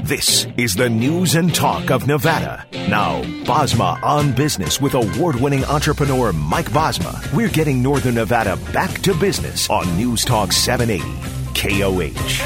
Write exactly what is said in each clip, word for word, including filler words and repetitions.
This is the news and talk of Nevada. Now, Bosma on Business with award-winning entrepreneur Mike Bosma. We're getting Northern Nevada back to business on News Talk seven eighty K O H.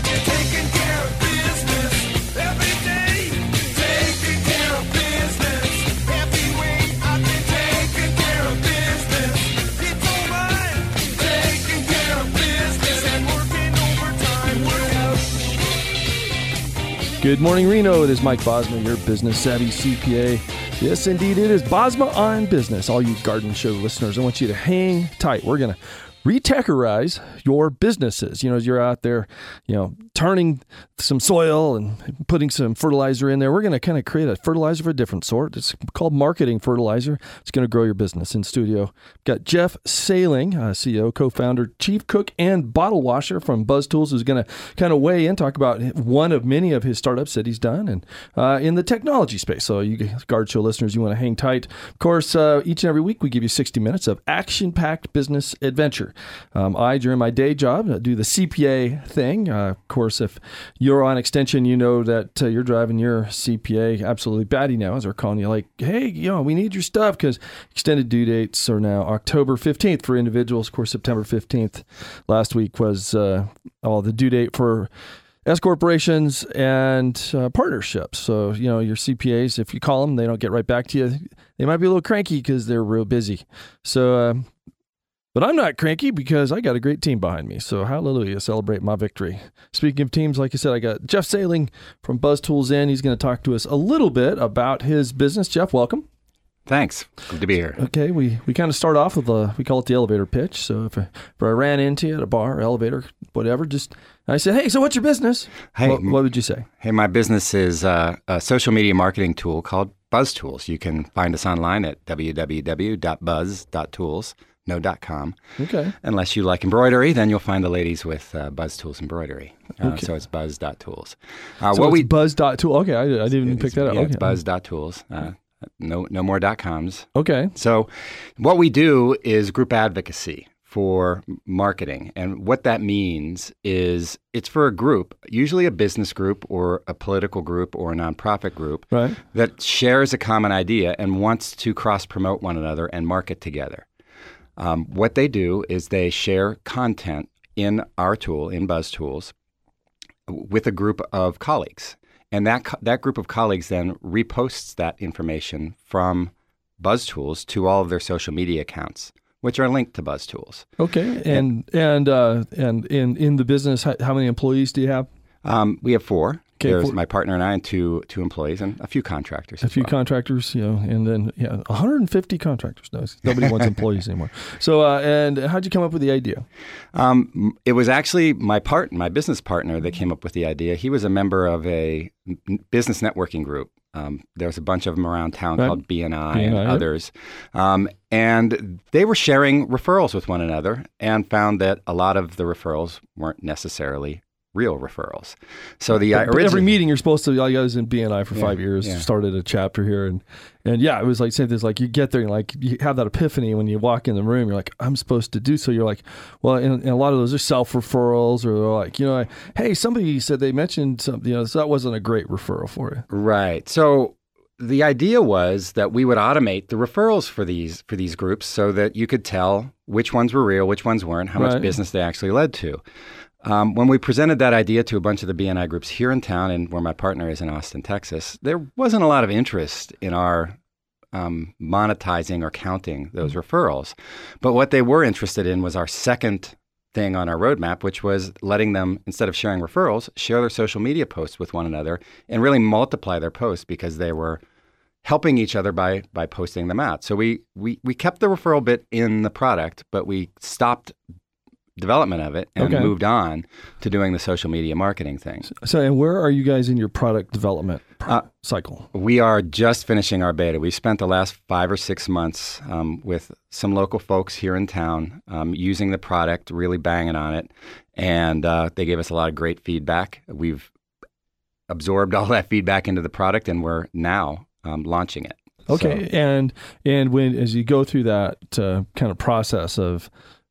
Good morning, Reno. It is Mike Bosma, your business savvy C P A. Yes, indeed, it is Bosma on Business. All you Garden Show listeners, I want you to hang tight. We're going to re-techerize your businesses. You know, as you're out there, you know, turning some soil and putting some fertilizer in there, we're going to kind of create a fertilizer of a different sort. It's called marketing fertilizer. It's going to grow your business. In studio, got Jeff Sailing, uh, C E O, co-founder, chief cook, and bottle washer from Buzz Tools, who's going to kind of weigh in, talk about one of many of his startups that he's done, and uh, in the technology space. So you Garden Show listeners, you want to hang tight. Of course, uh, each and every week we give you sixty minutes of action-packed business adventure. Um, I, during my day job, do the C P A thing. Uh, of course, if you're on extension, you know that uh, you're driving your C P A absolutely batty now as they're calling you like, hey, you know, we need your stuff because extended due dates are now October fifteenth for individuals. Of course, September fifteenth last week was uh, all the due date for S corporations and uh, partnerships. So, you know, your C P As, if you call them, they don't get right back to you. They might be a little cranky because they're real busy. So, uh, But I'm not cranky because I got a great team behind me. So hallelujah, celebrate my victory. Speaking of teams, like I said, I got Jeff Sailing from Buzz Tools in. He's going to talk to us a little bit about his business. Jeff, welcome. Thanks. Good to be here. Okay, we, we kind of start off with a, we call it the elevator pitch. So if I, if I ran into you at a bar, elevator, whatever, just, I said, hey, so what's your business? Hey, what, what would you say? Hey, my business is uh, a social media marketing tool called Buzz Tools. You can find us online at w w w dot buzz dot tools. No dot com. Okay. Unless you like embroidery, then you'll find the ladies with uh, Buzz Tools embroidery. Uh, okay. So it's buzz dot tools. Uh, so what it's we buzz dot tools. Okay, I, I didn't even pick that up. Yeah, okay. it's buzz dot tools. Uh, no, no more dot coms. Okay. So what we do is group advocacy for marketing. And what that means is it's for a group, usually a business group or a political group or a nonprofit group, right, that shares a common idea and wants to cross-promote one another and market together. Um, what they do is they share content in our tool, in Buzz Tools, with a group of colleagues. And that co- that group of colleagues then reposts that information from Buzz Tools to all of their social media accounts, which are linked to Buzz Tools. Okay. And and uh, and in, in the business, how, how many employees do you have? Um, we have four. Okay, There's four. my partner and I and two two employees and a few contractors. A as few well. contractors, you know, and then yeah, one hundred fifty contractors. No, nobody wants employees anymore. So, uh, and how'd you come up with the idea? Um, it was actually my part, my business partner, that came up with the idea. He was a member of a business networking group. Um, there's a bunch of them around town right. called B N I B N I, and yep. others. Um, and they were sharing referrals with one another and found that a lot of the referrals weren't necessarily real referrals. So the but, uh, but origi- every meeting you're supposed to, I was in B N I for Yeah, five years, yeah. started a chapter here. And, and yeah, it was like, say this, like you get there and like you have that epiphany when you walk in the room, you're like, I'm supposed to do so. You're like, well, and, and a lot of those are self-referrals or they're like, you know, like, hey, somebody said they mentioned something, you know, so that wasn't a great referral for you. Right. So the idea was that we would automate the referrals for these for these groups so that you could tell which ones were real, which ones weren't, how Right. much business they actually led to. Um, when we presented that idea to a bunch of the B N I groups here in town and where my partner is in Austin, Texas, there wasn't a lot of interest in our um, monetizing or counting those referrals. But what they were interested in was our second thing on our roadmap, which was letting them, instead of sharing referrals, share their social media posts with one another and really multiply their posts because they were helping each other by by posting them out. So we we we kept the referral bit in the product, but we stopped development of it and Okay. moved on to doing the social media marketing thing. So, and where are you guys in your product development pro- Uh, cycle? We are just finishing our beta. We spent the last five or six months um, with some local folks here in town um, using the product, really banging on it, and uh, they gave us a lot of great feedback. We've absorbed all that feedback into the product, and we're now um, launching it. Okay, So, and and when as you go through that uh, kind of process of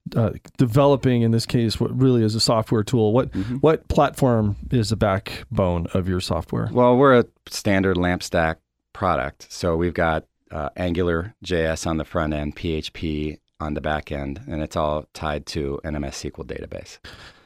uh, developing, in this case, what really is a software tool. What mm-hmm. what platform is the backbone of your software? Well, we're a standard LAMP stack product. So we've got uh, Angular J S on the front end, P H P on the back end, and it's all tied to an M S S Q L database.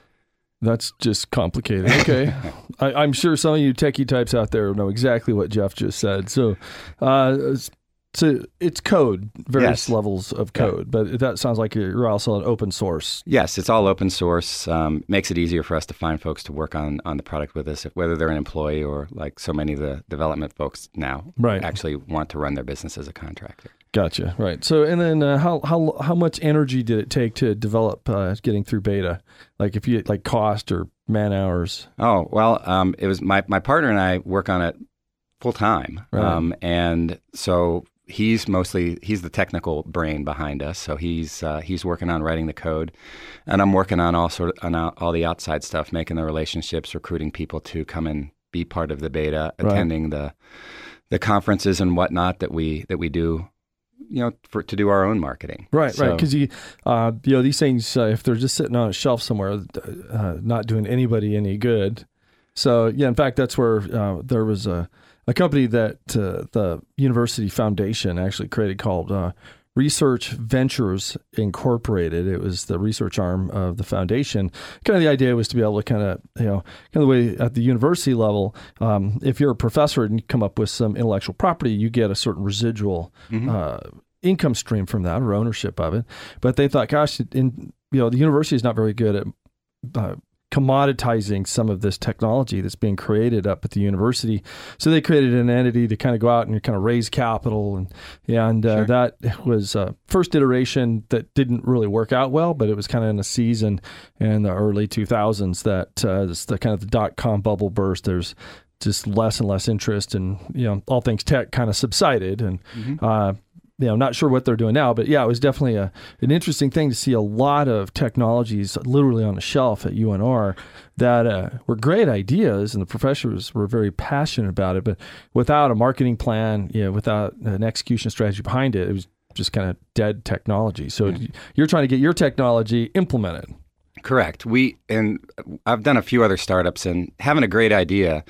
That's just complicated. Okay. I, I'm sure some of you techie types out there know exactly what Jeff just said. So, uh, so it's code, various yes. levels of code, yeah. but that sounds like you're also an open source. Yes, it's all open source. Um, makes it easier for us to find folks to work on, on the product with us, whether they're an employee or like so many of the development folks now right. actually want to run their business as a contractor. Gotcha. Right. So, and then uh, how how how much energy did it take to develop uh, getting through beta? Like if you like cost or man hours? Oh well, um, it was my my partner and I work on it full time, right. um, and so he's mostly he's the technical brain behind us. So he's uh, he's working on writing the code, and I'm working on all sort of on all the outside stuff, making the relationships, recruiting people to come and be part of the beta, right. attending the the conferences and whatnot that we that we do. You know, for to do our own marketing. Right, so, right. Because you, uh, you know, these things, uh, if they're just sitting on a shelf somewhere, uh, not doing anybody any good. So, yeah, in fact, that's where uh, there was a, a company that uh, the University Foundation actually created called uh, Research Ventures Incorporated. It was the research arm of the foundation. Kind of the idea was to be able to kind of, you know, kind of the way at the university level, um, if you're a professor and you come up with some intellectual property, you get a certain residual mm-hmm. uh, income stream from that or ownership of it. But they thought, gosh, in, you know, the university is not very good at uh, commoditizing some of this technology that's being created up at the university. So they created an entity to kind of go out and kind of raise capital. And and uh, sure. that was a first iteration that didn't really work out well, but it was kind of in a season in the early two thousands that uh, this, the kind of the dot-com bubble burst. There's just less and less interest, and you know, all things tech kind of subsided. And mm-hmm. uh, you know, not sure what they're doing now, but yeah, it was definitely a an interesting thing to see a lot of technologies literally on the shelf at U N R that uh, were great ideas, and the professors were very passionate about it. But without a marketing plan, you know, without an execution strategy behind it, it was just kind of dead technology. So yeah. you're trying to get your technology implemented. Correct. We and I've done a few other startups, and having a great idea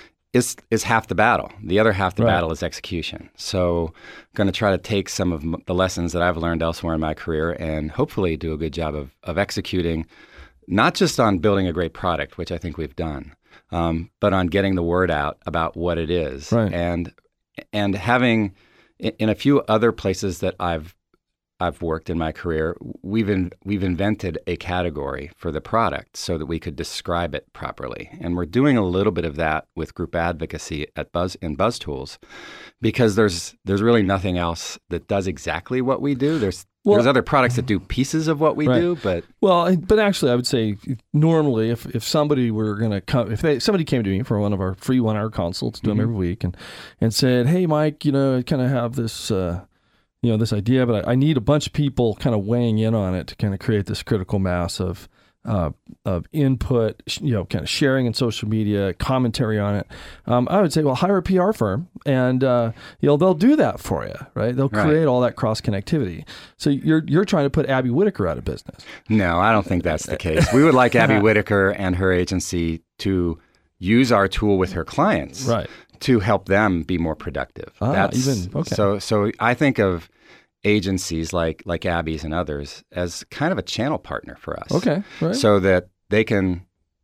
is is half the battle. The other half the right. battle is execution. So I'm going to try to take some of the lessons that I've learned elsewhere in my career and hopefully do a good job of, of executing, not just on building a great product, which I think we've done, um, but on getting the word out about what it is. Right. And and having, in a few other places that I've I've worked in my career, we've in, we've invented a category for the product so that we could describe it properly, and we're doing a little bit of that with group advocacy at Buzz in BuzzTools, because there's there's really nothing else that does exactly what we do. There's well, there's other products that do pieces of what we right. do, but well, but actually, I would say normally, if if somebody were going to come, if they somebody came to me for one of our free one-hour consults, do mm-hmm. them every week, and and said, "Hey, Mike, you know, I kind of have this." Uh, you know, this idea, but I, I need a bunch of people kind of weighing in on it to kind of create this critical mass of uh, of input, you know, kind of sharing in social media, commentary on it. Um, I would say, well, hire a P R firm, and uh, you know, they'll do that for you, right? They'll create right. all that cross connectivity. So you're you're trying to put Abby Whitaker out of business. No, I don't think that's the case. We would like Abby Whitaker and her agency to use our tool with her clients, right, to help them be more productive. Ah, That's, even okay. So, so I think of agencies like like Abby's and others as kind of a channel partner for us. Okay, right. So that they can,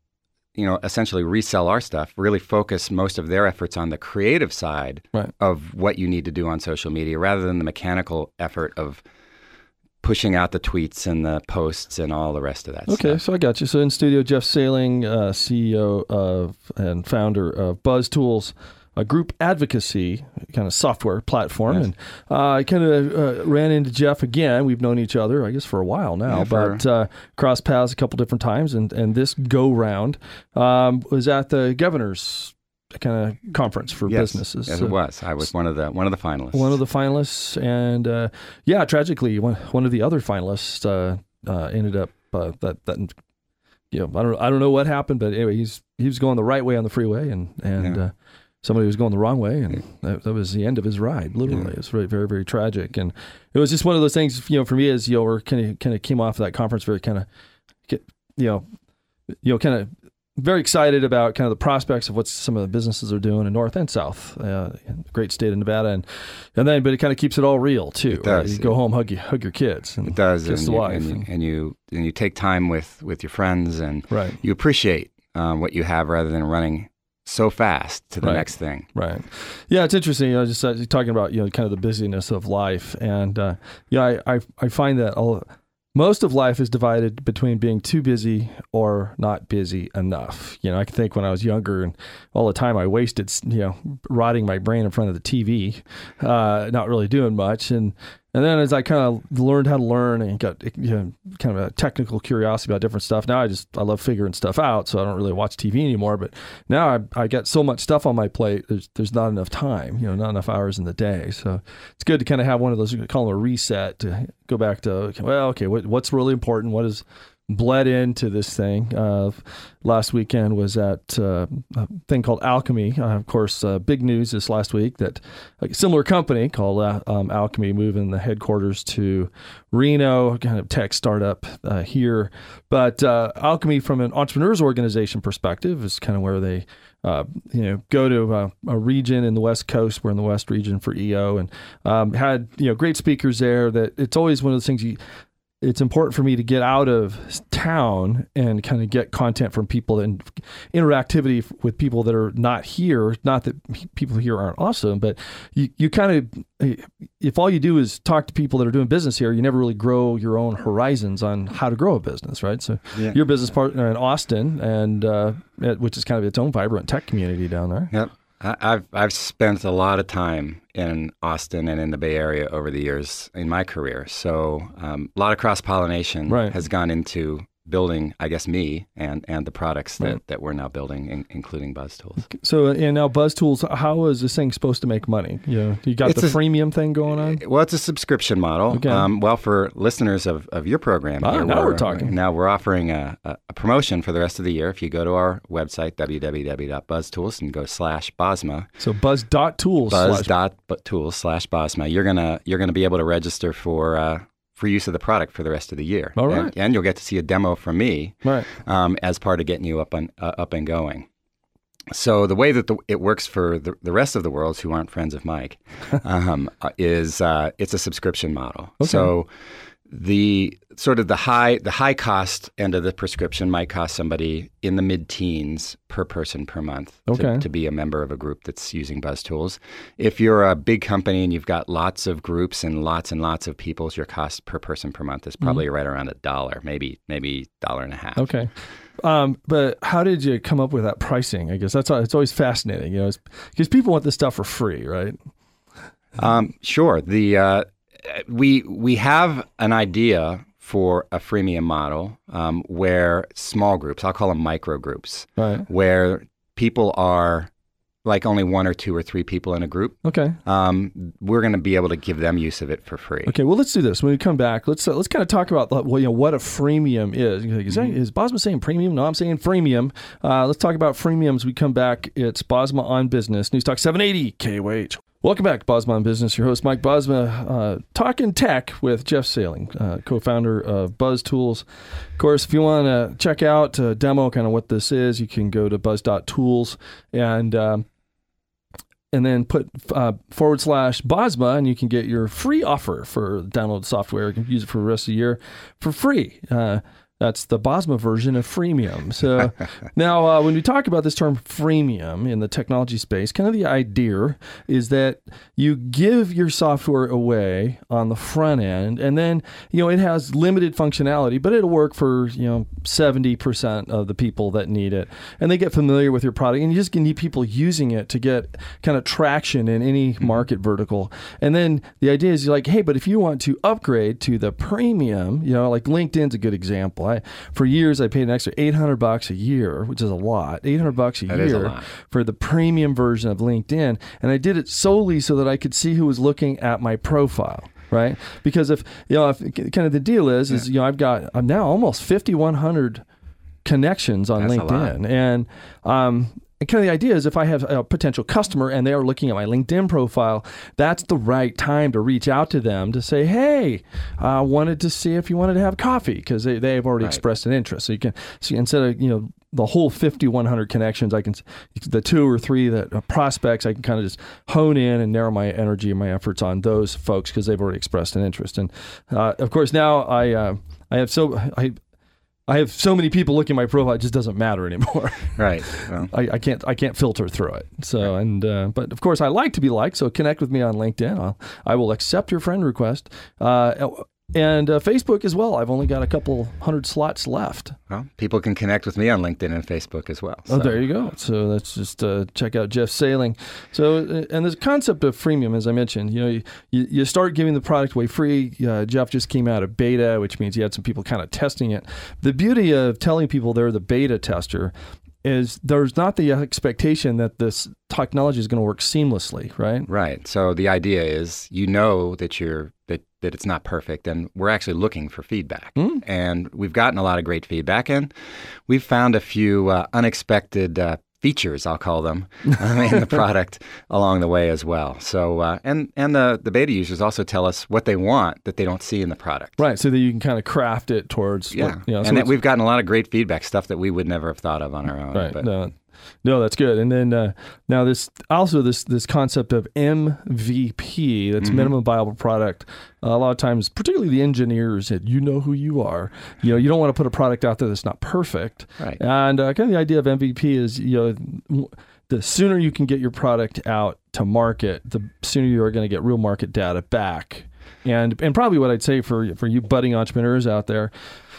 you know, essentially resell our stuff, really focus most of their efforts on the creative side right. of what you need to do on social media, rather than the mechanical effort of pushing out the tweets and the posts and all the rest of that okay, stuff. So I got you. So in studio, Jeff Sailing, uh, C E O of and founder of BuzzTools, a group advocacy kind of software platform. Yes. And uh, I kind of uh, ran into Jeff again. We've known each other, I guess, for a while now, yeah, for... but uh, crossed paths a couple different times. And, and this go round um, was at the governor's kind of conference for yes. businesses. Yes, so, it was. I was one of the one of the finalists. One of the finalists, and uh, yeah, tragically, one one of the other finalists uh, uh, ended up uh, that that you know I don't I don't know what happened, but anyway, he's he was going the right way on the freeway, and and. Yeah. Uh, somebody was going the wrong way, and that, that was the end of his ride. Literally, yeah. It was very, very, very tragic, and it was just one of those things. You know, for me, as you know, we're kind of kind of came off of that conference very kind of, you know, you know, kind of very excited about kind of the prospects of what some of the businesses are doing in North and South, uh, great state of Nevada, and and then but it kind of keeps it all real too. It does. Right? You go home, hug you, hug your kids, and it does, kiss and the you, wife, and you, and you and you take time with with your friends, and right. you appreciate um, what you have rather than running so fast to the right. next thing. Right. Yeah, it's interesting. You know, just uh, talking about you know kind of the busyness of life, and uh, yeah, I, I I find that all. Most of life is divided between being too busy or not busy enough. You know, I can think when I was younger and all the time I wasted, you know, rotting my brain in front of the T V, uh, not really doing much. And and then as I kind of learned how to learn and got you know, kind of a technical curiosity about different stuff, now I just, I love figuring stuff out. So I don't really watch T V anymore. But now I, I got so much stuff on my plate, there's there's not enough time, you know, not enough hours in the day. So it's good to kind of have one of those, call them a reset, to go back to, well, okay, what, what's really important? What is bled into this thing? Uh, last weekend was at uh, a thing called Alchemy. Uh, of course, uh, big news this last week that a similar company called uh, um, Alchemy moving the headquarters to Reno, kind of tech startup uh, here. But uh, Alchemy, from an entrepreneurs organization perspective, is kind of where they Uh, you know, go to a, a region in the West Coast. We're in the West region for E O, and um, had you know great speakers there. That it's always one of those things. You, it's important for me to get out of town and kind of get content from people and interactivity with people that are not here. Not that people here aren't awesome, but you, you kind of, if all you do is talk to people that are doing business here, you never really grow your own horizons on how to grow a business, right? So yeah. Your business partner in Austin, and uh, which is kind of its own vibrant tech community down there. Yep. I've I've spent a lot of time in Austin and in the Bay Area over the years in my career. So um, a lot of cross-pollination right. has gone into building, I guess, me and, and the products that, right. that we're now building, in, including BuzzTools. So, and now BuzzTools, how is this thing supposed to make money? You know, you got it's the a, freemium thing going on? Well, it's a subscription model. Okay. Um, well, for listeners of, of your program, ah, here, now we're, we're talking. Now we're offering a, a, a promotion for the rest of the year. If you go to our website, w w w dot buzz tools, and go slash Bosma. So buzz dot tools. Buzz dot tools slash Bosma. You're gonna you're gonna be able to register for. Uh, for use of the product for the rest of the year. All right. And, and you'll get to see a demo from me right. um, as part of getting you up and, uh, up and going. So the way that the, it works for the, the rest of the world who aren't friends of Mike um, is uh, it's a subscription model. Okay. So the sort of the high the high cost end of the prescription might cost somebody in the mid-teens per person per month okay. to, to be a member of a group that's using BuzzTools. If you're a big company and you've got lots of groups and lots and lots of people, your cost per person per month is probably mm-hmm. right around a dollar, maybe maybe dollar and a half. Okay. Um, but how did you come up with that pricing? I guess that's it's always fascinating, you know, because people want this stuff for free, right? Um, sure. The uh, we we have an idea for a freemium model um, where small groups, I'll call them micro groups, right. where people are like only one or two or three people in a group. Okay. Um, we're going to be able to give them use of it for free. Okay. Well, let's do this. When we come back, let's uh, let's kind of talk about the, well, you know, what a freemium is. Is, that, is Bosma saying premium? No, I'm saying freemium. Uh, let's talk about freemiums. We come back. It's Bosma on Business. News Talk seven eighty K O H. Welcome back to Bosma on Business. Your host, Mike Bosma, uh, talking tech with Jeff Sailing, uh, co-founder of BuzzTools. Of course, if you want to check out a demo, kind of what this is, you can go to buzz dot tools and um, and then put uh, forward slash Bosma, and you can get your free offer for download software. You can use it for the rest of the year for free. Uh, That's the Bosma version of freemium. So now uh, when we talk about this term freemium in the technology space, kind of the idea is that you give your software away on the front end, and then, you know, it has limited functionality, but it'll work for, you know, seventy percent of the people that need it. And they get familiar with your product, and you just need people using it to get kind of traction in any market vertical. And then the idea is you're like, hey, but if you want to upgrade to the premium, you know, like LinkedIn's a good example. I, for years, I paid an extra eight hundred bucks a year, which is a lot, eight hundred bucks a that year is a lot. for the premium version of LinkedIn. And I did it solely so that I could see who was looking at my profile. Right? Because if, you know, if kind of the deal is, yeah. is, you know, I've got, I'm now almost fifty-one hundred connections on That's LinkedIn. And, um, and kind of the idea is if I have a potential customer and they are looking at my LinkedIn profile, that's the right time to reach out to them to say, hey, I wanted to see if you wanted to have coffee, because they, they've already right. expressed an interest. So you can see, instead of, you know, the whole fifty-one hundred connections, I can, the two or three that uh, prospects, I can kind of just hone in and narrow my energy and my efforts on those folks because they've already expressed an interest. And uh, of course, now I, uh, I have so, I, I have so many people looking at my profile, it just doesn't matter anymore. Right. Well. I, I can't I can't filter through it. So right. and uh, but of course I like to be liked. So connect with me on LinkedIn. I'll, I will accept your friend request. Uh, and uh, Facebook as well. I've only got a couple hundred slots left. Well, people can connect with me on LinkedIn and Facebook as well. So. Oh, there you go. So let's just uh, check out Jeff Sailing. So, uh, and this concept of freemium, as I mentioned, you know, you, you start giving the product away free. Uh, Jeff just came out of beta, which means he had some people kind of testing it. The beauty of telling people they're the beta tester is there's not the expectation that this technology is going to work seamlessly, right? Right. So the idea is, you know, that you're that that it's not perfect, and we're actually looking for feedback. Mm. And we've gotten a lot of great feedback, and we've found a few uh, unexpected uh, features, I'll call them, um, in the product along the way as well. So, uh, and and the, the beta users also tell us what they want that they don't see in the product. Right, so that you can kind of craft it towards... Yeah, what, you know, and so that we've gotten a lot of great feedback, stuff that we would never have thought of on our own. Right, but. no, no, that's good. And then uh, now this also this this concept of M V P, that's mm-hmm. minimum viable product. Uh, a lot of times, particularly the engineers, you know who you are. You know, you don't want to put a product out there that's not perfect. Right. And uh, kind of the idea of M V P is, you know, the sooner you can get your product out to market, the sooner you are going to get real market data back. And and probably what I'd say for for you budding entrepreneurs out there,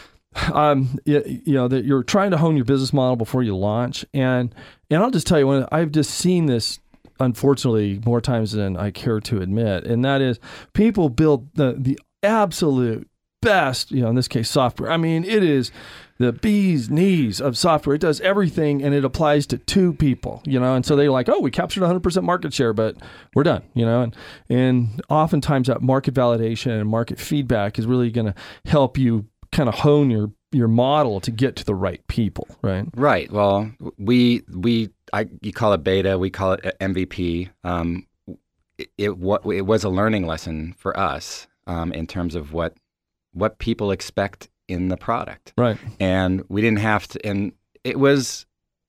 um, you, you know, that you're trying to hone your business model before you launch. And and I'll just tell you, when I've just seen this, unfortunately, more times than I care to admit, and that is people build the the absolute best, you know, in this case, software. I mean, it is the bee's knees of software. It does everything, and it applies to two people, you know, and so they're like, oh, we captured one hundred percent market share, but we're done, you know, and and oftentimes that market validation and market feedback is really going to help you kind of hone your your model to get to the right people, right? Right. Well, we we I you call it beta, we call it M V P. Um, it it, it was a learning lesson for us um, in terms of what what people expect in the product, right? And we didn't have to. And it was,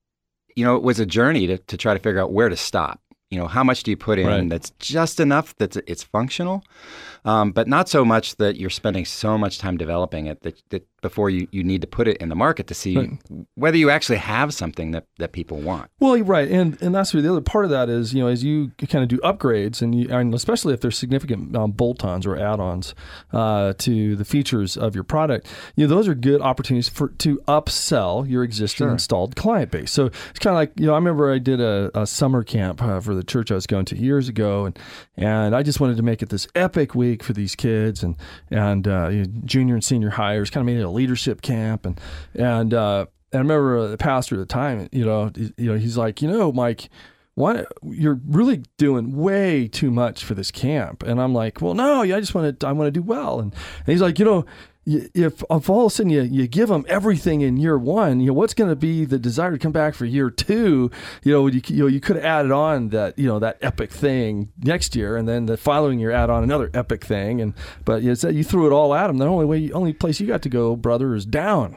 you know, it was a journey to to try to figure out where to stop. You know, how much do you put in right. that's just enough that it's functional, um, but not so much that you're spending so much time developing it that, that before you, you need to put it in the market to see right. whether you actually have something that, that people want. Well, you're right. And and that's where the other part of that is, you know, as you kind of do upgrades, and, you, and especially if there's significant um, bolt-ons or add-ons uh, to the features of your product, you know, those are good opportunities for to upsell your existing sure. installed client base. So it's kind of like, you know, I remember I did a, a summer camp uh, for the church I was going to years ago, and and I just wanted to make it this epic week for these kids and and uh, you know, junior and senior hires. Kind of made it a leadership camp, and and uh, and I remember the pastor at the time, you know, you know, he's like, you know, Mike, why you're really doing way too much for this camp, and I'm like, well, no, yeah, I just want to I want to do well, and, and he's like, you know. If, if all of a sudden you, you give them everything in year one, you know, what's going to be the desire to come back for year two? You know, you, you know, you could have added on that, you know, that epic thing next year, and then the following year add on another epic thing. And but you, you threw it all at them. The only way, only place you got to go, brother, is down.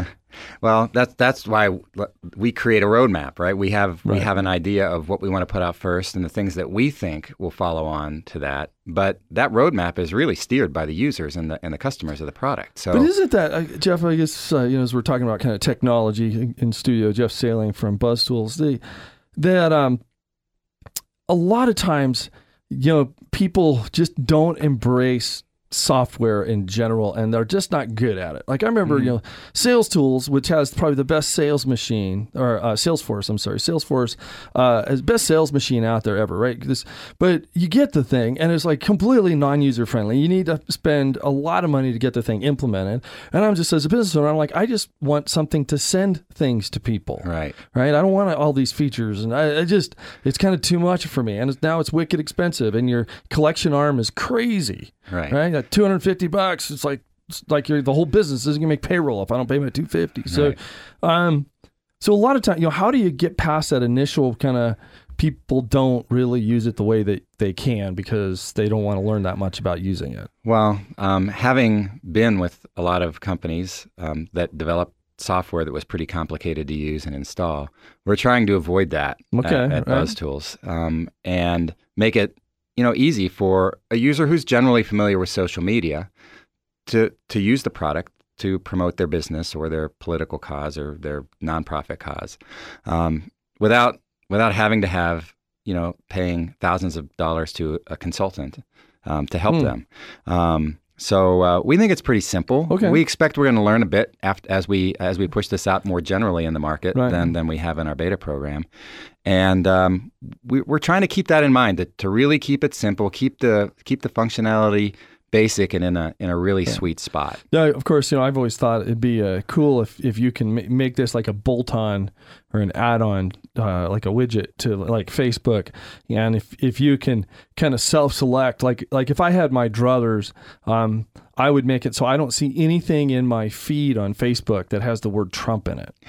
Well, that's that's why we create a roadmap, right? We have right. we have an idea of what we want to put out first, and the things that we think will follow on to that. But that roadmap is really steered by the users and the and the customers of the product. So, but isn't that, uh, Jeff? I guess uh, you know, as we're talking about kind of technology in, in studio, Jeff Sailing from BuzzTools, the that um, a lot of times, you know, people just don't embrace software in general, and they're just not good at it. Like I remember, mm-hmm. you know, Sales Tools, which has probably the best sales machine, or uh, Salesforce, I'm sorry, Salesforce, uh, is best sales machine out there ever, right? This, but you get the thing, and it's like completely non-user friendly. You need to spend a lot of money to get the thing implemented. And I'm just, as a business owner, I'm like, I just want something to send things to people, right? Right? I don't want all these features, and I, I just, it's kind of too much for me. And it's, now it's wicked expensive, and your collection arm is crazy. Right. Right. At two hundred fifty bucks, it's like it's like you're, the whole business isn't gonna make payroll if I don't pay my two fifty. So, right. um, So a lot of time, you know, how do you get past that initial kind of people don't really use it the way that they can because they don't want to learn that much about using it? Well, um, having been with a lot of companies um, that develop software that was pretty complicated to use and install, we're trying to avoid that okay, at, at right. BuzzTools um, and make it, you know, easy for a user who's generally familiar with social media to to use the product to promote their business or their political cause or their nonprofit cause, um, without without having to have, you know, paying thousands of dollars to a consultant um, to help hmm. them. Um, so uh, we think it's pretty simple. Okay. We expect we're going to learn a bit after, as we as we push this out more generally in the market right. than than we have in our beta program. And um, we, we're trying to keep that in mind, that to really keep it simple, keep the keep the functionality basic and in a in a really yeah. sweet spot. Yeah, of course. You know, I've always thought it'd be uh, cool if, if you can ma- make this like a bolt-on or an add-on, uh, like a widget to like Facebook, and if if you can kind of self-select, like like if I had my druthers, um, I would make it so I don't see anything in my feed on Facebook that has the word Trump in it.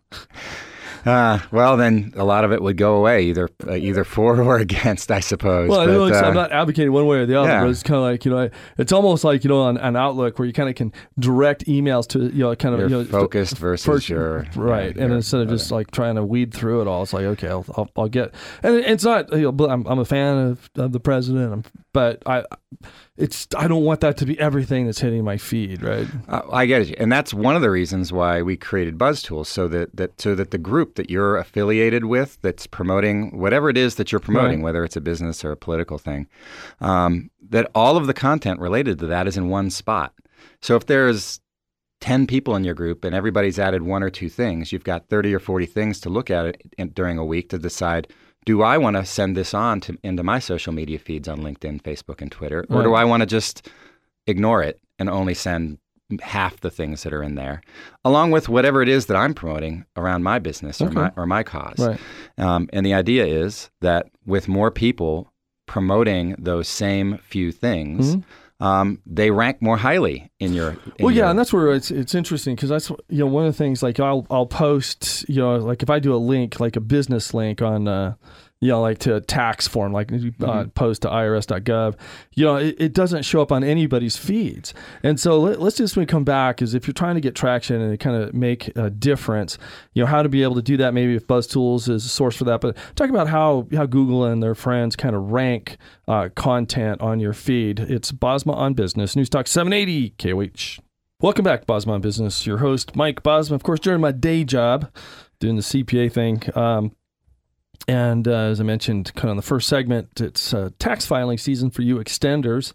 Uh, well, then a lot of it would go away, either uh, either for or against, I suppose. Well, but, I know it's, uh, I'm not advocating one way or the other, yeah. but it's kind of like, you know, it's almost like, you know, on, on Outlook where you kind of can direct emails to, you know, kind of, your you know, focused versus first, your right. Your, and instead of just like trying to weed through it all, it's like, okay, I'll I'll, I'll get, and it's not, you know, I'm I'm a fan of, of the president, I'm, but I. It's I don't want that to be everything that's hitting my feed, right? Uh, I get it, and that's one of the reasons why we created BuzzTools, so that, that so that the group that you're affiliated with, that's promoting whatever it is that you're promoting, right. whether it's a business or a political thing, um, that all of the content related to that is in one spot. So if there's ten people in your group and everybody's added one or two things, you've got thirty or forty things to look at it in, during a week to decide, do I want to send this on to into my social media feeds on LinkedIn, Facebook, and Twitter, or right. do I want to just ignore it and only send half the things that are in there, along with whatever it is that I'm promoting around my business or okay. my or my cause? Right. Um, and the idea is that with more people promoting those same few things, mm-hmm. um, they rank more highly in your. In well, yeah, your, and that's where it's it's interesting because that's, you know, one of the things, like I'll I'll post, you know, like if I do a link, like a business link on, uh, you know, like to a tax form, like uh, mm-hmm. post to I R S dot gov, you know, it, it doesn't show up on anybody's feeds. And so let, let's just when we come back is if you're trying to get traction and kind of make a difference, you know, how to be able to do that. Maybe if BuzzTools is a source for that, but talk about how how Google and their friends kind of rank uh, content on your feed. It's Bosma on Business, News Talk seven eighty K O H. Welcome back, Bosma on Business. Your host, Mike Bosma, of course, during my day job, doing the C P A thing. Um, and uh, as I mentioned, kind of in the first segment, it's uh, tax filing season for you extenders.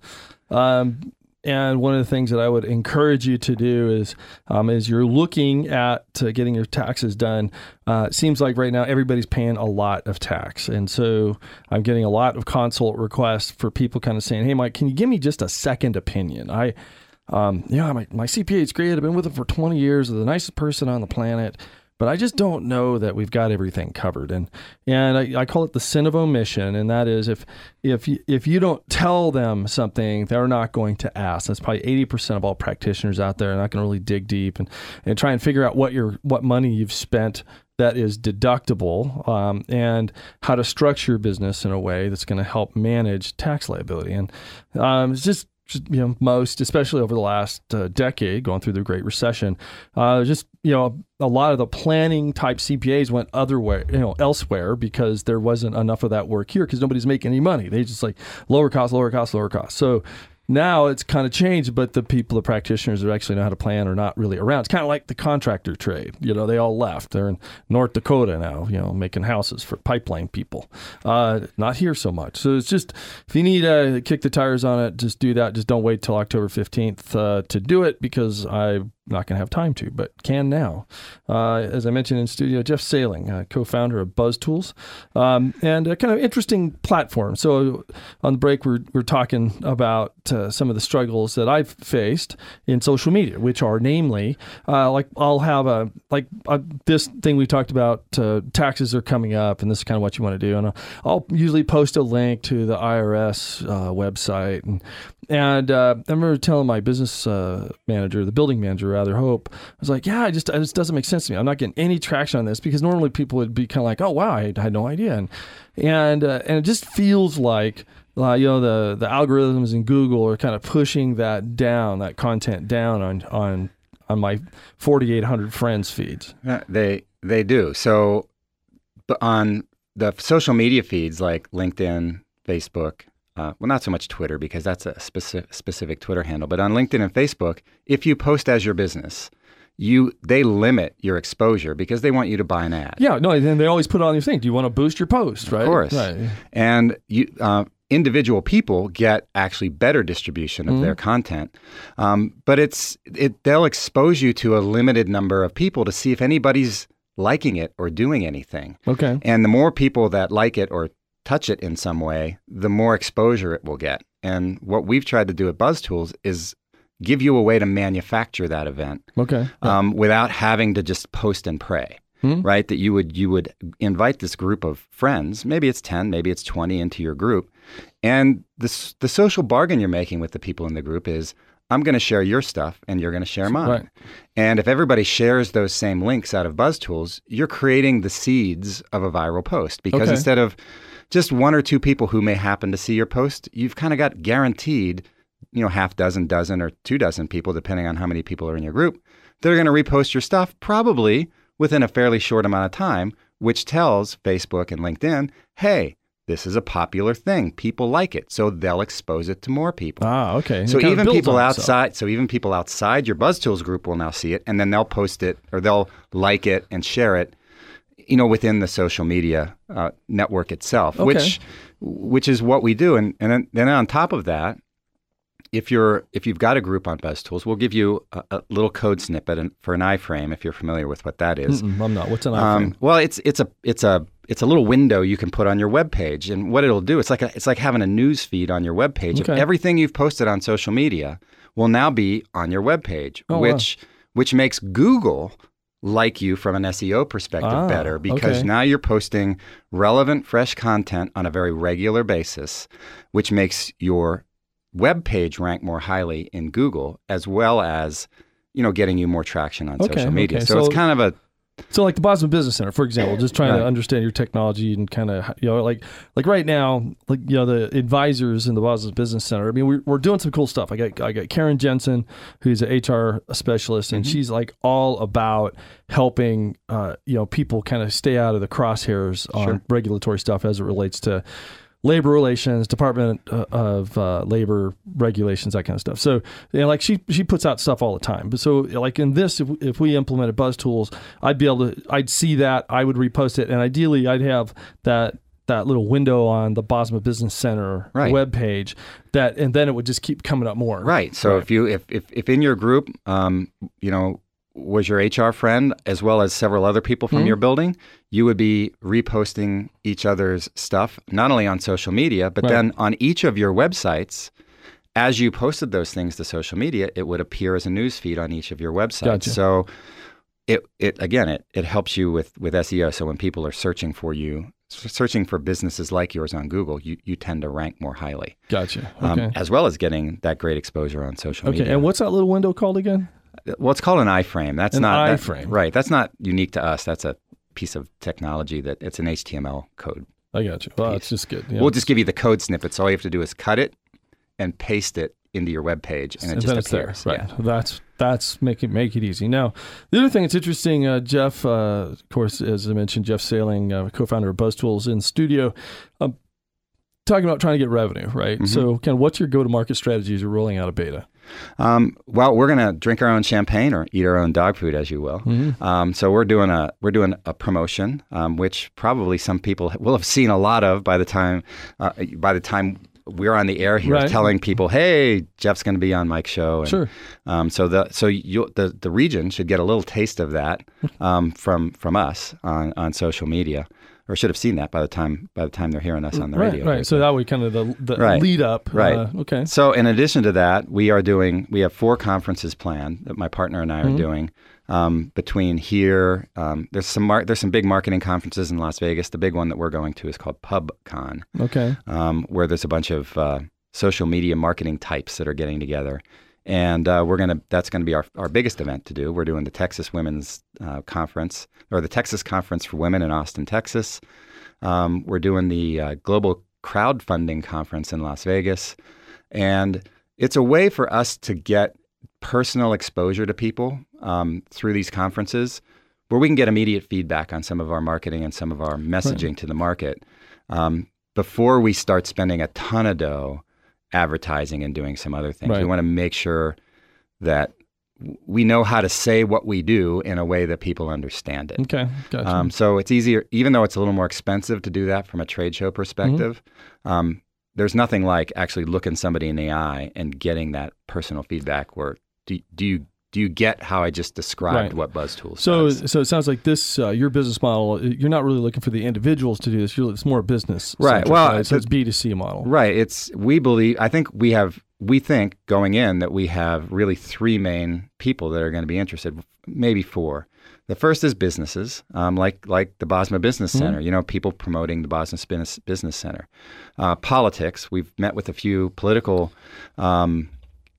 Um, and one of the things that I would encourage you to do is, um, as you're looking at uh, getting your taxes done, uh, it seems like right now everybody's paying a lot of tax. And so I'm getting a lot of consult requests for people kind of saying, hey, Mike, can you give me just a second opinion? I Um, yeah, my, my C P A is great. I've been with him for twenty years. They're the nicest person on the planet, but I just don't know that we've got everything covered. And and I, I call it the sin of omission. And that is if if you, if you don't tell them something, they're not going to ask. That's probably eighty percent of all practitioners out there are not going to really dig deep and, and try and figure out what your what money you've spent that is deductible, um, and how to structure your business in a way that's going to help manage tax liability. And um, it's just you know, most, especially over the last uh, decade, going through the Great Recession, uh, just, you know, a lot of the planning type C P As went other way, you know, elsewhere because there wasn't enough of that work here because nobody's making any money. They just like lower cost, lower cost, lower cost. So now it's kind of changed, but the people, the practitioners that actually know how to plan are not really around. It's kind of like the contractor trade. You know, they all left. They're in North Dakota now, you know, making houses for pipeline people. Uh, not here so much. So it's just, if you need to kick the tires on it, just do that. Just don't wait till October fifteenth uh, to do it because I'm not going to have time to, but can now. Uh, as I mentioned in studio, Jeff Sailing, uh, co-founder of BuzzTools, um, and a kind of interesting platform. So on the break, we're, we're talking about uh, some of the struggles that I've faced in social media, which are namely, uh, like I'll have a, like uh, this thing we talked about, uh, taxes are coming up and this is kind of what you want to do. And I'll, I'll usually post a link to the I R S uh, website. And, and uh, I remember telling my business uh, manager, the building manager rather hope. I was like, yeah, I just, it just doesn't make sense to me. I'm not getting any traction on this because normally people would be kind of like, oh, wow, I had no idea. And, and, uh, and it just feels like, uh, you know, the, the algorithms in Google are kind of pushing that down, that content down on, on, on my forty-eight hundred friends feeds. Uh, they, they do. So on the social media feeds like LinkedIn, Facebook, uh, well, not so much Twitter because that's a specific, specific Twitter handle, but on LinkedIn and Facebook, if you post as your business, you they limit your exposure because they want you to buy an ad. Yeah, no, and they always put on your thing. Do you want to boost your post, right? Of course. Right. And you, uh, individual people get actually better distribution of mm-hmm. their content, um, but it's it they'll expose you to a limited number of people to see if anybody's liking it or doing anything. Okay. And the more people that like it or touch it in some way, the more exposure it will get. And what we've tried to do at BuzzTools is give you a way to manufacture that event. Okay. Yeah. Um, without having to just post and pray, hmm. right? That you would you would invite this group of friends, maybe it's ten, maybe it's twenty into your group. And the, the social bargain you're making with the people in the group is, I'm going to share your stuff and you're going to share mine. Right. And if everybody shares those same links out of BuzzTools, you're creating the seeds of a viral post because okay. instead of just one or two people who may happen to see your post, you've kind of got guaranteed, you know, half dozen, dozen, or two dozen people, depending on how many people are in your group, that are going to repost your stuff probably within a fairly short amount of time, which tells Facebook and LinkedIn, hey, this is a popular thing. People like it, so they'll expose it to more people. Ah, okay. So even people outside, so even people outside your BuzzTools group will now see it, and then they'll post it or they'll like it and share it, you know, within the social media uh, network itself, okay. which which is what we do. And and then, then on top of that, if you're if you've got a group on BuzzTools, we'll give you a, a little code snippet for an iframe if you're familiar with what that is. Mm-mm, I'm not. What's an iframe? Um, well, it's it's a it's a it's a little window you can put on your web page, and what it'll do, it's like a, it's like having a news feed on your web page. Okay. Everything you've posted on social media will now be on your web page, oh, which wow. which makes Google like you from an S E O perspective ah, better because okay. now you're posting relevant, fresh content on a very regular basis, which makes your web page rank more highly in Google, as well as, you know, getting you more traction on okay, social media. Okay. So, so it's kind of a So like the Bosma Business Center, for example, just trying right. to understand your technology and kind of, you know, like like right now, like, you know, the advisors in the Bosma Business Center, I mean, we're, we're doing some cool stuff. I got I got Karen Jensen, who's an H R specialist, and mm-hmm. she's like all about helping, uh, you know, people kind of stay out of the crosshairs on sure. regulatory stuff as it relates to labor relations, Department of uh, Labor regulations, that kind of stuff. So, you know, like she she puts out stuff all the time. But so, like in this, if, if we implemented BuzzTools, I'd be able to, I'd see that, I would repost it, and ideally, I'd have that that little window on the Bosma Business Center right. webpage, that, and then it would just keep coming up more. Right. So right. if you if, if if in your group, um, you know, was your H R friend as well as several other people from mm-hmm. your building, you would be reposting each other's stuff, not only on social media, but right. then on each of your websites. As you posted those things to social media, it would appear as a news feed on each of your websites. Gotcha. So it it again, it it helps you with, with S E O. So when people are searching for you, searching for businesses like yours on Google, you, you tend to rank more highly. Gotcha. Okay. Um, as well as getting that great exposure on social okay. media. Okay. And what's that little window called again? Well, it's called an iframe. That's an not that, iframe. Right. That's not unique to us. That's a piece of technology that it's an H T M L code. I got you. Well, that's just good. Yeah. We'll just give you the code snippets. So all you have to do is cut it and paste it into your web page, and it and just then it's appears. There. Right. Yeah. That's that's make it make it easy. Now, the other thing that's interesting, uh, Jeff, uh, of course, as I mentioned, Jeff Sailing, uh, co-founder of BuzzTools, in the studio, um, talking about trying to get revenue, right? Mm-hmm. So, kind of, what's your go-to-market strategy as you're rolling out a beta? Um, well, we're going to drink our own champagne or eat our own dog food, as you will. Mm-hmm. Um, so we're doing a we're doing a promotion, um, which probably some people will have seen a lot of by the time uh, by the time we're on the air here, right. telling people, "Hey, Jeff's going to be on Mike's show." And, sure. Um, so the so you, the the region should get a little taste of that um, from from us on, on social media. Or should have seen that by the time by the time they're hearing us on the right, radio. Right, here. So that way, kind of the, the right. lead up. Right. Uh, okay. So in addition to that, we are doing we have four conferences planned that my partner and I are mm-hmm. doing um, between here. Um, there's some mar- there's some big marketing conferences in Las Vegas. The big one that we're going to is called PubCon. Okay. Um, where there's a bunch of uh, social media marketing types that are getting together. and uh, we're gonna that's gonna be our our biggest event to do. We're doing the Texas Women's uh, Conference, or the Texas Conference for Women in Austin, Texas. Um, we're doing the uh, Global Crowdfunding Conference in Las Vegas, and it's a way for us to get personal exposure to people um, through these conferences, where we can get immediate feedback on some of our marketing and some of our messaging right. to the market um, before we start spending a ton of dough advertising and doing some other things. Right. We want to make sure that we know how to say what we do in a way that people understand it. Okay, gotcha. Um, so it's easier, even though it's a little more expensive to do that from a trade show perspective. Mm-hmm. Um, there's nothing like actually looking somebody in the eye and getting that personal feedback. Where do do you do you get how I just described right. what BuzzTools so, does? So it sounds like this, uh, your business model, you're not really looking for the individuals to do this. You're, it's more a business. Right. Well, right? So it's B two C model. Right. It's, we believe, I think we have, we think going in that we have really three main people that are going to be interested, maybe four. The first is businesses, um, like like the Bosma Business Center, mm-hmm. you know, people promoting the Bosma Business, Business Center. Uh, politics, we've met with a few political um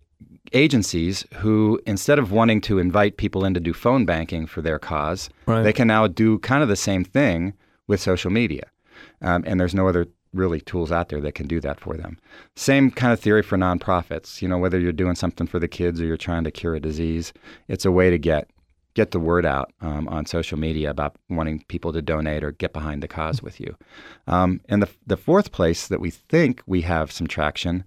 agencies who, instead of wanting to invite people in to do phone banking for their cause, right. they can now do kind of the same thing with social media. Um, and there's no other really tools out there that can do that for them. Same kind of theory for nonprofits. You know, whether you're doing something for the kids or you're trying to cure a disease, it's a way to get get the word out um, on social media about wanting people to donate or get behind the cause with you. Um, and the the fourth place that we think we have some traction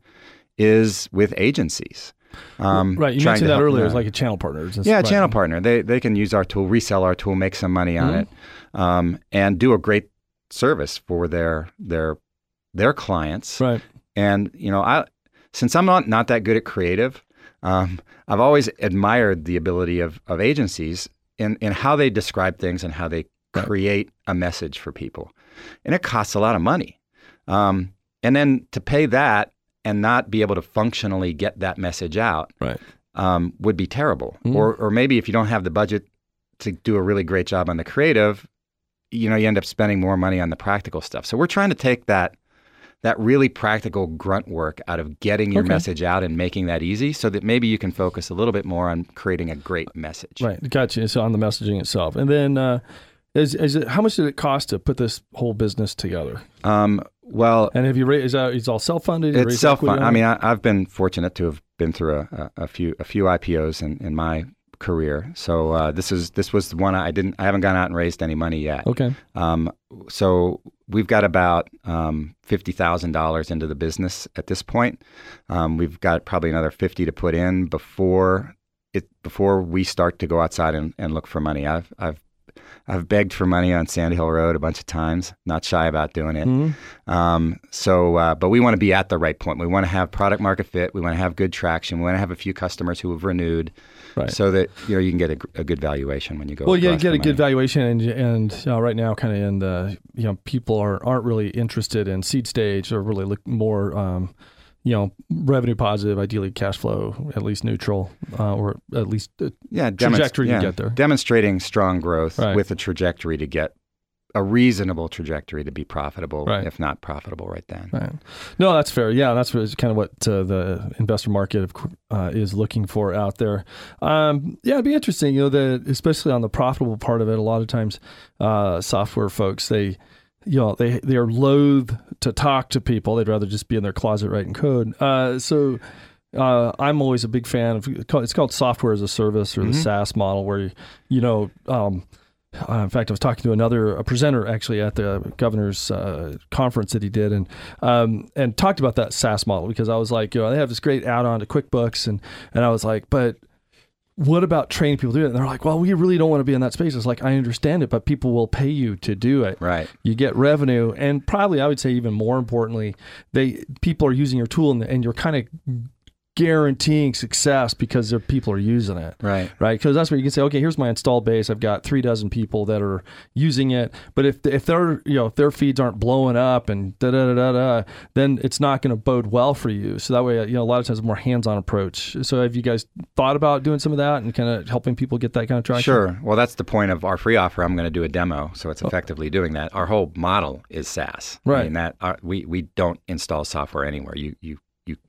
is with agencies. Um, right, you mentioned that earlier. It's like a channel partner. Just, yeah, a right. channel partner. They they can use our tool, resell our tool, make some money on mm-hmm. it, um, and do a great service for their their their clients. Right. And you know, I since I'm not not that good at creative, um, I've always admired the ability of of agencies in in how they describe things and how they right. create a message for people, and it costs a lot of money. Um, and then to pay that and not be able to functionally get that message out right. um, would be terrible. Mm. Or or maybe if you don't have the budget to do a really great job on the creative, you know, you end up spending more money on the practical stuff. So we're trying to take that that really practical grunt work out of getting your okay. message out and making that easy so that maybe you can focus a little bit more on creating a great message. Right, gotcha. So on the messaging itself. And then uh, is, is it, how much did it cost to put this whole business together? Um, Well, and have you raised? Is that it's all self-funded? It's self-funded. I mean, I, I've been fortunate to have been through a, a, a few a few I P Os in, in my career. So uh, this is this was the one I didn't. I haven't gone out and raised any money yet. Okay. Um, so we've got about um, fifty thousand dollars into the business at this point. Um, we've got probably another fifty to put in before it before we start to go outside and, and look for money. I've I've I've begged for money on Sand Hill Road a bunch of times, not shy about doing it. Mm-hmm. Um, so, uh, but we want to be at the right point. We want to have product market fit. We want to have good traction. We want to have a few customers who have renewed, right. so that you know you can get a, a good valuation when you go. Well, yeah, get a good valuation, and and uh, right now, kind of in the you know people are aren't really interested in seed stage or really look more. Um, you know, revenue positive, ideally cash flow, at least neutral, uh, or at least a yeah, trajectory yeah, to get there. Demonstrating strong growth right. with a trajectory to get a reasonable trajectory to be profitable, right. if not profitable right then. Right. No, that's fair. Yeah, that's kind of what uh, the investor market uh, is looking for out there. Um, yeah, it'd be interesting, you know, the, especially on the profitable part of it, a lot of times uh, software folks, they... You know, they they are loath to talk to people. They'd rather just be in their closet writing code. Uh, so uh, I'm always a big fan of, it's called software as a service or mm-hmm. the SaaS model where, you, you know, um, uh, in fact, I was talking to another a presenter actually at the governor's uh, conference that he did and um, and talked about that SaaS model because I was like, you know, they have this great add-on to QuickBooks. And, and I was like, but what about training people to do it? And they're like, well, we really don't want to be in that space. It's like, I understand it, but people will pay you to do it. Right. You get revenue. And probably, I would say even more importantly, they people are using your tool and, and you're kind of guaranteeing success because their people are using it. Right. Right. Because that's where you can say, okay, here's my installed base. I've got three dozen people that are using it. But if if their you know if their feeds aren't blowing up and da da da da da, then it's not going to bode well for you. So that way, you know, a lot of times a more hands-on approach. So have you guys thought about doing some of that and kind of helping people get that kind of traction? Sure. Well, that's the point of our free offer. I'm going to do a demo, so it's effectively doing that. Our whole model is SaaS. Right. I mean, that our, we we don't install software anywhere. You you you you.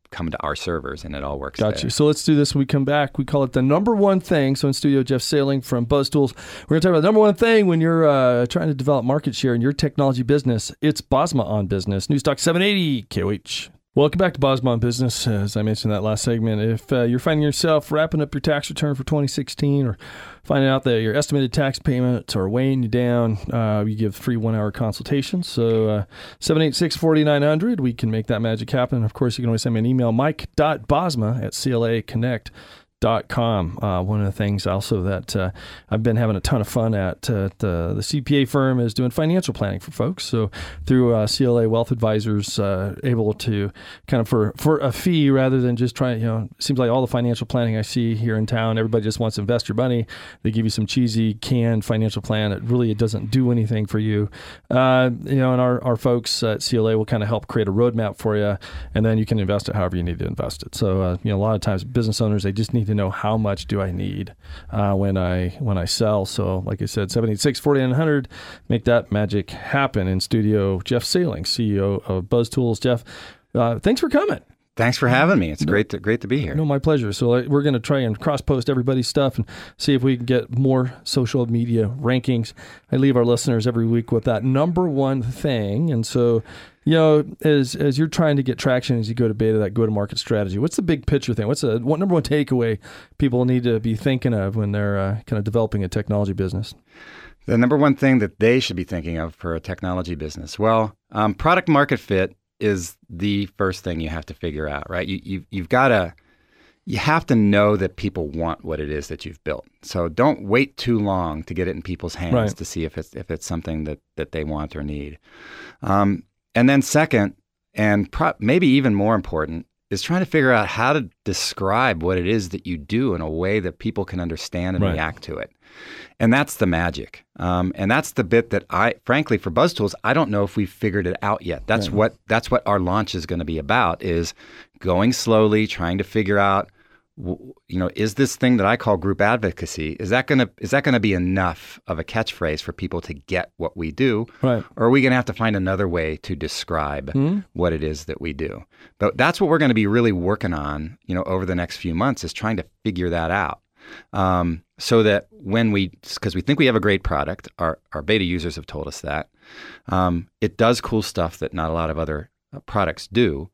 come to our servers, and it all works Got there. you. So let's do this when we come back. We call it the number one thing. So in studio, Jeff Sailing from BuzzTools. We're going to talk about the number one thing when you're uh, trying to develop market share in your technology business. It's Bosma on Business. News Talk seven eighty K O H. Welcome back to Bosma on Business. As I mentioned in that last segment, if uh, you're finding yourself wrapping up your tax return for twenty sixteen or finding out that your estimated tax payments are weighing you down, uh, we give free one-hour consultations. So uh, seven eight six, four nine zero zero, we can make that magic happen. Of course, you can always send me an email, mike dot bosma at c l a connect dot com. Uh, one of the things also that uh, I've been having a ton of fun at uh, the, the C P A firm is doing financial planning for folks. So through uh, C L A Wealth Advisors, uh, able to kind of for, for a fee rather than just trying, you know, it seems like all the financial planning I see here in town, everybody just wants to invest your money. They give you some cheesy canned financial plan. It really, it doesn't do anything for you. Uh, you know, and our, our folks at C L A will kind of help create a roadmap for you, and then you can invest it however you need to invest it. So, uh, you know, a lot of times business owners, they just need to know how much do I need uh, when I when I sell. So like I said, seven eight six, four nine zero zero, make that magic happen. In studio, Jeff Sailing, C E O of BuzzTools. Jeff, uh, thanks for coming. Thanks for having me. It's no, great to, great to be here. No, my pleasure. So uh, we're going to try and cross-post everybody's stuff and see if we can get more social media rankings. I leave our listeners every week with that number one thing. And so, you know, as as you're trying to get traction as you go to beta, that go-to-market strategy, what's the big picture thing? What's the what number one takeaway people need to be thinking of when they're uh, kind of developing a technology business? The number one thing that they should be thinking of for a technology business, well, um, product market fit is the first thing you have to figure out, right? You, you, you've got to, you have to know that people want what it is that you've built. So don't wait too long to get it in people's hands right. to see if it's if it's something that, that they want or need. Um, and then second, and pro- maybe even more important, is trying to figure out how to describe what it is that you do in a way that people can understand and right. react to it. And that's the magic. Um, and that's the bit that I, frankly, for BuzzTools, I don't know if we've figured it out yet. That's right. what that's what our launch is going to be about, is going slowly, trying to figure out, you know, is this thing that I call group advocacy, is that going to is that going to be enough of a catchphrase for people to get what we do? Right. Or are we going to have to find another way to describe mm-hmm. what it is that we do? But that's what we're going to be really working on, you know, over the next few months, is trying to figure that out. Um, so that when we, because we think we have a great product, our, our beta users have told us that, um, it does cool stuff that not a lot of other uh, products do.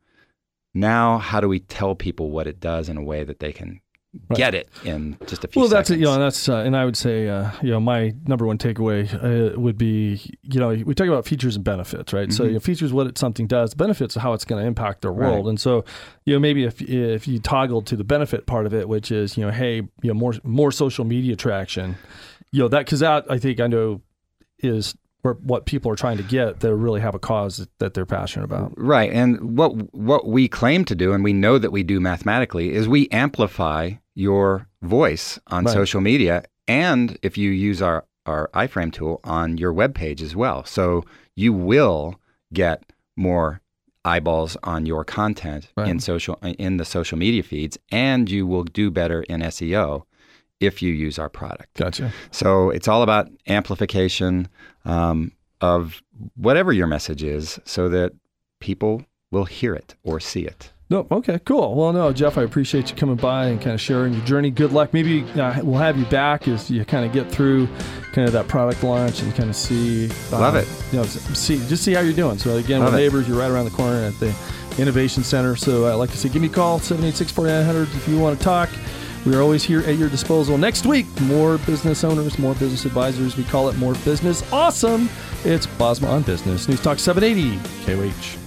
Now, how do we tell people what it does in a way that they can right. get it in just a few well, seconds? Well, that's it. You know, that's, uh, and I would say, uh, you know, my number one takeaway uh, would be, you know, we talk about features and benefits, right? Mm-hmm. So, you know, features, what it, something does, benefits are how it's going to impact their world. Right. And so, you know, maybe if if you toggle to the benefit part of it, which is, you know, hey, you know, more more social media traction, you know, that, because that, I think I know is or what people are trying to get that really have a cause that they're passionate about. Right. And what what we claim to do, and we know that we do mathematically, is we amplify your voice on right. social media, and if you use our, our iframe tool, on your web page as well. So you will get more eyeballs on your content right. in social in the social media feeds, and you will do better in S E O if you use our product. Gotcha. So it's all about amplification um, of whatever your message is, so that people will hear it or see it. No, okay, cool. Well, no, Jeff, I appreciate you coming by and kind of sharing your journey. Good luck. Maybe uh, we'll have you back as you kind of get through kind of that product launch and kind of see. Uh, Love it. You know, see just see how you're doing. So again, Love with it. Neighbors, you're right around the corner at the Innovation Center. So uh, like I said, give me a call, seven eight six, four nine zero zero if you want to talk. We are always here at your disposal. Next week, more business owners, more business advisors. We call it more business awesome. It's Bosma on Business. News Talk seven eighty K O H.